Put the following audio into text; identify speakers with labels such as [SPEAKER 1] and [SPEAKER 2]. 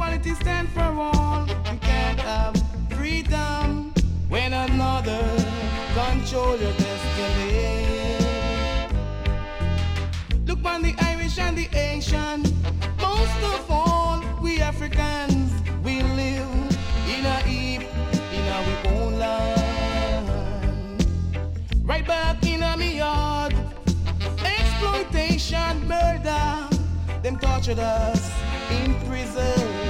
[SPEAKER 1] equality stand for all. You can't have freedom when another control your destiny. Look on the Irish and the Asian. Most of all, we Africans, we live in a heap in our own land. Right back in our yard, exploitation, murder. Them tortured us in prison.